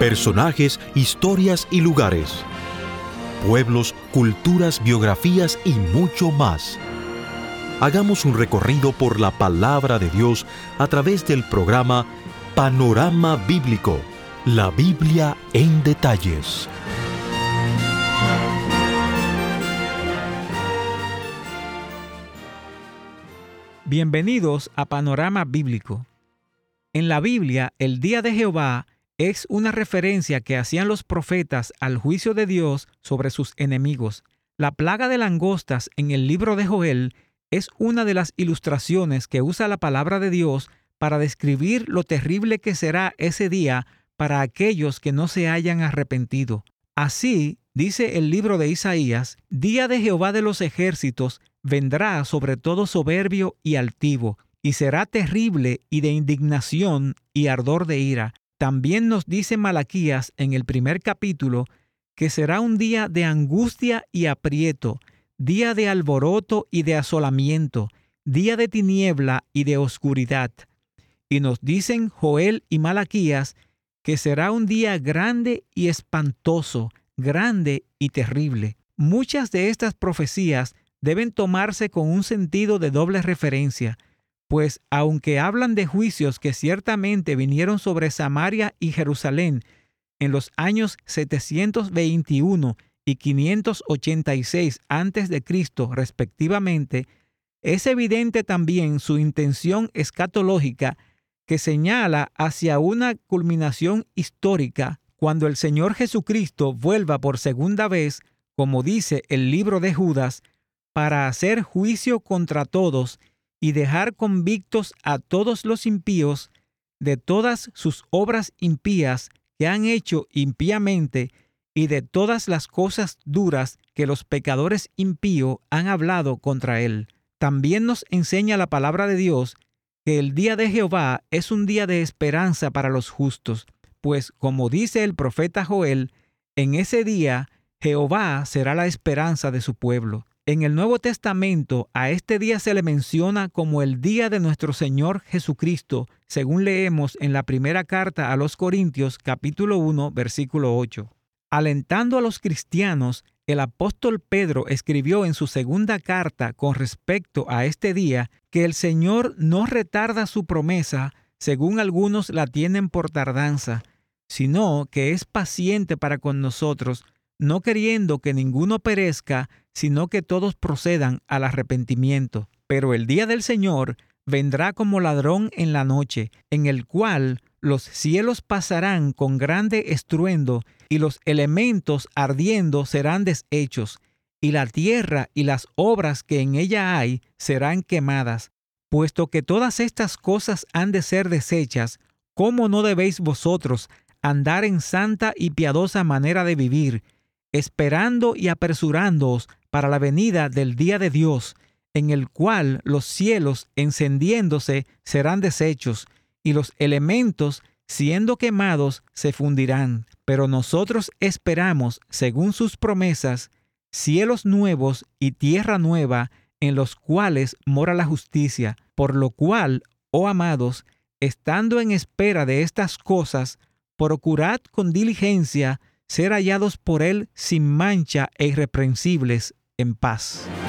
Personajes, historias y lugares. Pueblos, culturas, biografías y mucho más. Hagamos un recorrido por la palabra de Dios a través del programa Panorama Bíblico, la Biblia en detalles. Bienvenidos a Panorama Bíblico. En la Biblia, el día de Jehová es una referencia que hacían los profetas al juicio de Dios sobre sus enemigos. La plaga de langostas en el libro de Joel es una de las ilustraciones que usa la palabra de Dios para describir lo terrible que será ese día para aquellos que no se hayan arrepentido. Así, dice el libro de Isaías, día de Jehová de los ejércitos vendrá sobre todo soberbio y altivo, y será terrible y de indignación y ardor de ira. También nos dice Malaquías en el primer capítulo que será un día de angustia y aprieto, día de alboroto y de asolamiento, día de tiniebla y de oscuridad. Y nos dicen Joel y Malaquías que será un día grande y espantoso, grande y terrible. Muchas de estas profecías deben tomarse con un sentido de doble referencia, pues aunque hablan de juicios que ciertamente vinieron sobre Samaria y Jerusalén en los años 721 y 586 a.C. respectivamente, es evidente también su intención escatológica que señala hacia una culminación histórica cuando el Señor Jesucristo vuelva por segunda vez, como dice el libro de Judas, para hacer juicio contra todos y dejar convictos a todos los impíos de todas sus obras impías que han hecho impíamente y de todas las cosas duras que los pecadores impíos han hablado contra él. También nos enseña la palabra de Dios que el día de Jehová es un día de esperanza para los justos, pues como dice el profeta Joel, en ese día Jehová será la esperanza de su pueblo. En el Nuevo Testamento a este día se le menciona como el día de nuestro Señor Jesucristo, según leemos en la primera carta a los Corintios, capítulo 1, versículo 8. Alentando a los cristianos, el apóstol Pedro escribió en su segunda carta con respecto a este día que el Señor no retarda su promesa, según algunos la tienen por tardanza, sino que es paciente para con nosotros, no queriendo que ninguno perezca, sino que todos procedan al arrepentimiento. Pero el día del Señor vendrá como ladrón en la noche, en el cual los cielos pasarán con grande estruendo, y los elementos ardiendo serán deshechos, y la tierra y las obras que en ella hay serán quemadas. Puesto que todas estas cosas han de ser deshechas, ¿cómo no debéis vosotros andar en santa y piadosa manera de vivir, esperando y apresurándoos para la venida del día de Dios, en el cual los cielos encendiéndose serán deshechos, y los elementos siendo quemados se fundirán? Pero nosotros esperamos, según sus promesas, cielos nuevos y tierra nueva, en los cuales mora la justicia. Por lo cual, oh amados, estando en espera de estas cosas, procurad con diligencia ser hallados por Él sin mancha e irreprensibles en paz.